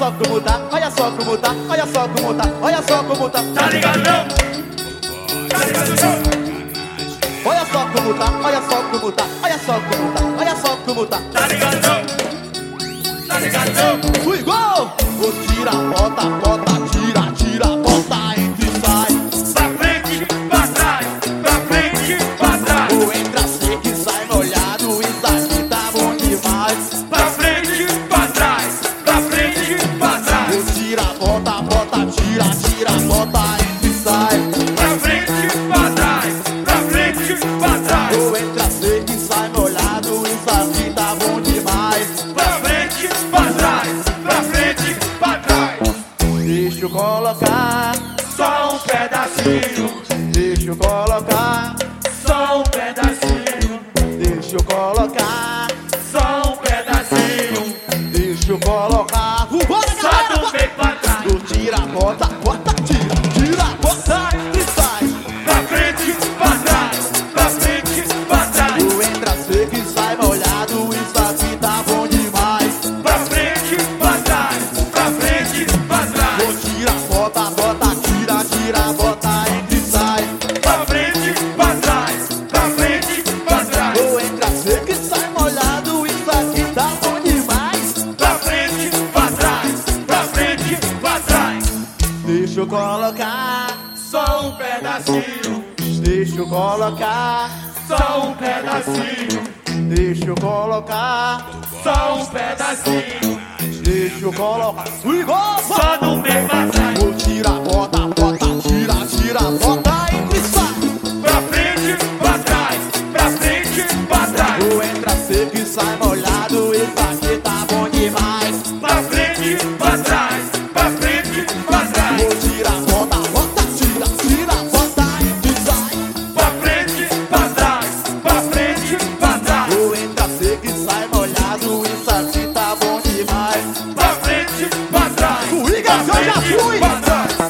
só como tá, olha só como tá, olha só como tá, olha só como tá. Tá ligado não? Tá ligado não? Olha só como tá, olha só como tá, olha só como tá, olha só como tá. Tá ligado não? Tá ligado não? Fui gol! Vou tira, bota, bota, tira, tira, bota, entra e sai. Pra frente, pra trás, pra frente, pra trás. Vou entra, seca e sai molhado, isso aqui tá bom demais. Pra frente, pra trás, pra frente, pra trás. Vou tira, bota, bota, tira, tira, bota, entra e sai. Pra frente, pra trás, pra frente, pra trás. Vou entra, seca e sai molhado, isso aqui tá bom demais. Pra frente, pra trás, pra frente, pra trás. Deixa eu colocar Só um pedacinho, deixa eu colocar, só um pedacinho, deixa eu colocar, só um pedacinho. deixa eu colocar. Vambora, Só galera! do meio pra trás. Eu tira, bota, bota, tira, tira, bota e sai. Pra frente, pra trás, pra frente, pra trás. Eu entra seco e sai molhado, isso aqui tá bom demais. Pra frente, pra trás, pra frente, pra trás. Eu tira, bota, bota, tira, tira, bota, entra e sai. Pra frente, pra trás, pra frente, pra trás. Eu entra seco e sai molhado, isso aqui tá bom demais. Pra frente, pra trás, pra frente, pra trás. Deixa eu colocar, Só um pedacinho, deixa eu colocar, só um pedacinho, deixa eu colocar, só um pedacinho. deixa eu colocar. Fui gol! Só do meio pra trás. Vou tira, bota, bota, tira, tira, bota, entra e sai. Pra frente, pra trás, pra frente, pra trás. Eu entra seco e sai molhado, e